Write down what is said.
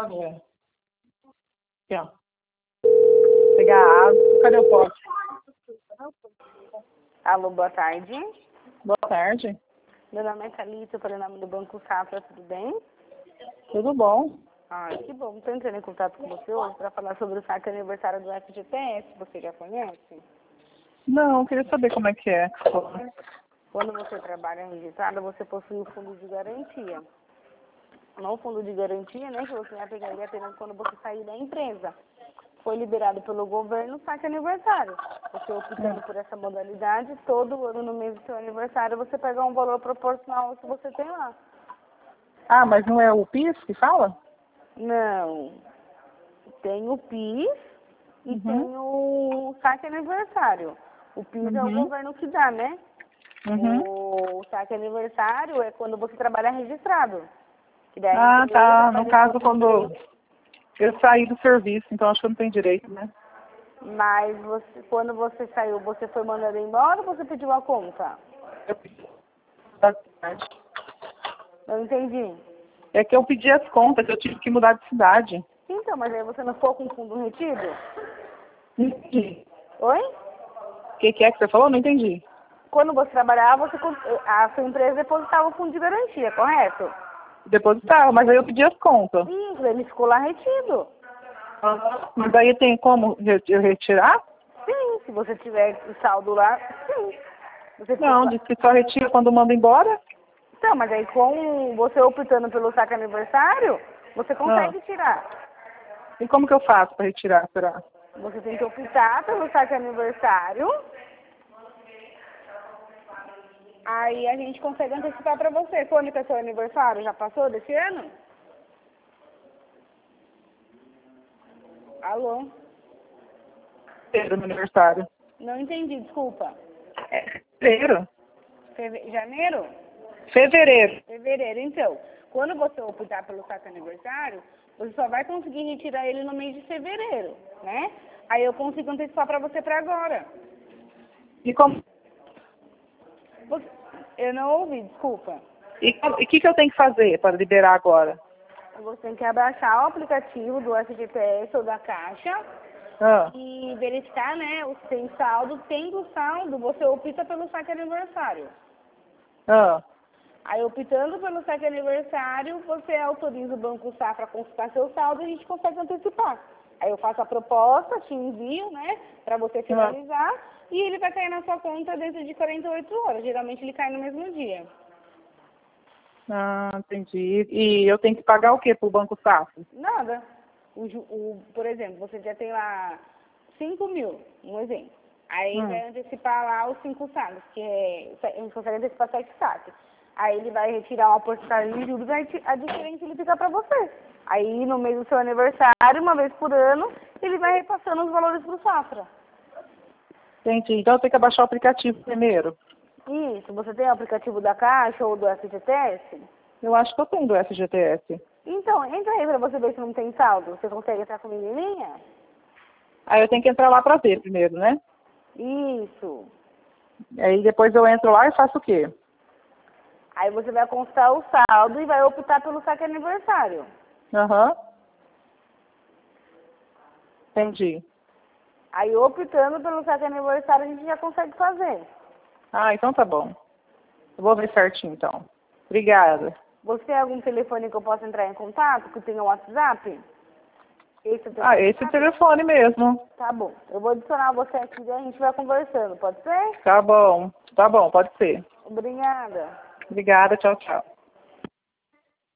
ver. Aqui, ó. Pegar a água. Cadê o pote? Alô, boa tarde. Boa tarde. Meu nome é Thalita, pelo nome do Banco Safra, tudo bem? Tudo bom? Ah, que bom. Estou entrando em contato com você hoje para falar sobre o saque aniversário do FGTS. Você já conhece? Não, eu queria saber como é que é. Quando você trabalha registrado, você possui o fundo de garantia. Não o fundo de garantia, né, que você vai pegar apenas quando você sair da empresa. Foi liberado pelo governo o saque aniversário. Você optando por essa modalidade, todo ano no mês do seu aniversário, você pega um valor proporcional ao que você tem lá. Ah, mas não é o PIS que fala? Não. Tem o PIS e tem o saque aniversário. O PIS é o governo que dá, né? O saque aniversário é quando você trabalha registrado. Que daí a Ah, empresa tá. vai No caso, depositar. quando eu saí do serviço, então acho que eu não tenho direito, né? Mas quando você saiu, você foi mandado embora ou você pediu a conta? Eu pedi. Não entendi. É que eu pedi as contas, eu tive que mudar de cidade. Então, mas aí você não ficou com fundo retido? Não entendi. Oi? O que é que você falou? Não entendi. Quando você trabalhava, a sua empresa depositava o fundo de garantia, correto? Depositava, mas aí eu pedi as contas. Isso, ele ficou lá retido. Mas aí tem como eu retirar? Sim, se você tiver o saldo lá, sim. Você ficou Não, lá. diz que só retira quando manda embora. Então, mas aí com você optando pelo saque aniversário, você consegue tirar. E como que eu faço para retirar, será? Você tem que optar pelo saque aniversário. Aí a gente consegue antecipar para você. Quando que é seu aniversário? Já passou desse ano? Alô? Fevereiro, meu aniversário. Não entendi, desculpa. É fevereiro. Janeiro? Fevereiro. Fevereiro. Então, quando você optar pelo saque aniversário, você só vai conseguir retirar ele no mês de fevereiro, né? Aí eu consigo antecipar para você para agora. E como? Eu não ouvi, desculpa. E o que eu tenho que fazer para liberar agora? Você tem que abaixar o aplicativo do FGTS ou da Caixa e verificar, né, se tem saldo. Tendo saldo, você opta pelo saque aniversário. Aí, optando pelo saque aniversário, você autoriza o Banco Safra a consultar seu saldo e a gente consegue antecipar. Aí eu faço a proposta, te envio, né, para você finalizar e ele vai cair na sua conta dentro de 48 horas. Geralmente ele cai no mesmo dia. Ah, entendi. E eu tenho que pagar o que pro Banco Safra? Nada. Por exemplo, você já tem lá 5 mil, um exemplo. Aí vai antecipar lá os 5 saques, a gente consegue antecipar 7 saques. Aí ele vai retirar uma porcentagem de juros, a diferença ele fica para você. Aí no mês do seu aniversário, uma vez por ano, ele vai repassando os valores para o Safra. Entendi. Então eu tenho que abaixar o aplicativo primeiro. Isso, você tem o aplicativo da Caixa ou do FGTS? Eu acho que eu tenho do FGTS. Então, entra aí para você ver se não tem saldo. Você consegue entrar com a menininha? Aí eu tenho que entrar lá para ver primeiro, né? Isso. Aí depois eu entro lá e faço o quê? Aí você vai consultar o saldo e vai optar pelo saque aniversário. Entendi. Aí optando pelo saque aniversário a gente já consegue fazer. Ah, então tá bom. Eu vou ver certinho então. Obrigada. Você tem algum telefone que eu possa entrar em contato, que tenha um WhatsApp? Esse Esse telefone mesmo. Tá bom. Eu vou adicionar você aqui e a gente vai conversando, pode ser? Tá bom, pode ser. Obrigada. Obrigada, tchau, tchau.